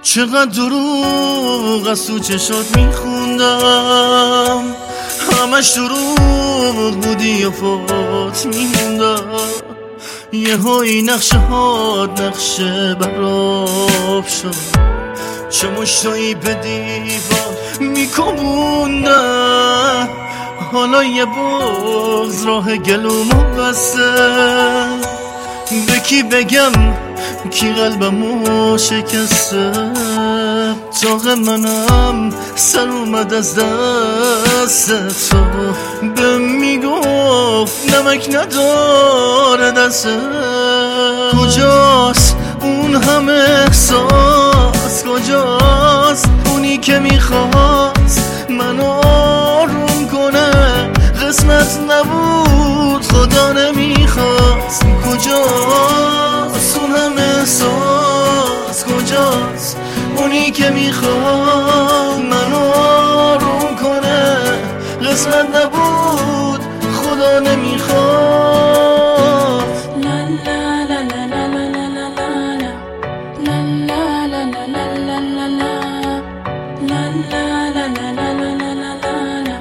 چقدر دروغ از تو چشات میخوندم، همش دروغ بودی و فوت میموندم. یه هایی نقشه هات نقشه براب شد، چه مشتایی به دیوار میکموندم. حالا یه بغض راه گلومو بسته، به کی بگم کی قلبمو شکسته. طاق منم سر اومد از دست تو، به میگفت نمک نداره دسته. کجاست اون همه احساس، کجاست اونی که میخواست منو آروم کنه؟ قسمت نبود خدا نمیخواست. کجاست اون همه احساس، کجاست اونی که میخواد منو آروم کنه؟ قسمت نبود خدا نمیخواد. لا لا لا لا لا لا لا لا لا لا لا لا لا.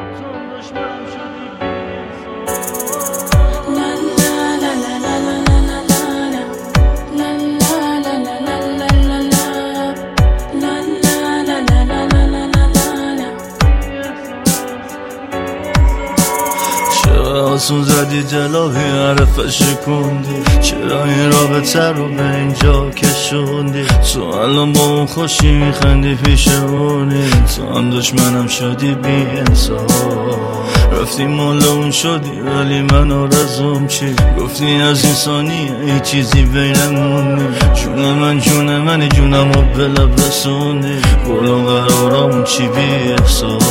آسون زدی جلوی حرفش کندی، چرا این رابطه رو به اینجا کشوندی؟ تو الان با اون خوشی میخندی پیشمونی، تو هم دشمنم شدی بی انصاف. رفتی مال اون شدی ولی من آرزوم چی؟ گفتی از این ثانیه هیچ چیزی بینمون نیست. جون منی جونم رو به لب رسوندی، برو قرارمون چی بی احساس.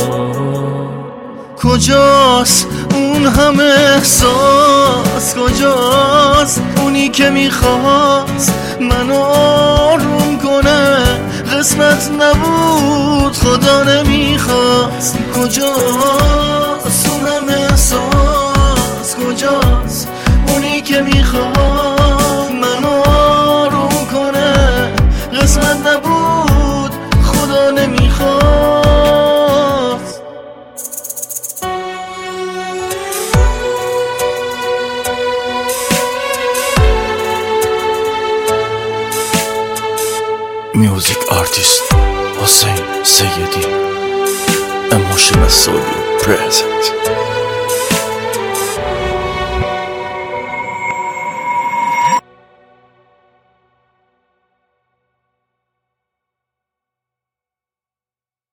کجاست اون همه احساس، کجاست اونی که میخواست منو آروم کنه؟ قسمت نبود خدا نمیخواست. کجاست اون همه احساس، کجاست اونی که میخواد منو آروم کنه؟ قسمت نبود خدا نمیخواست. Music artist Hossein Seyedi, Emotional Soul present.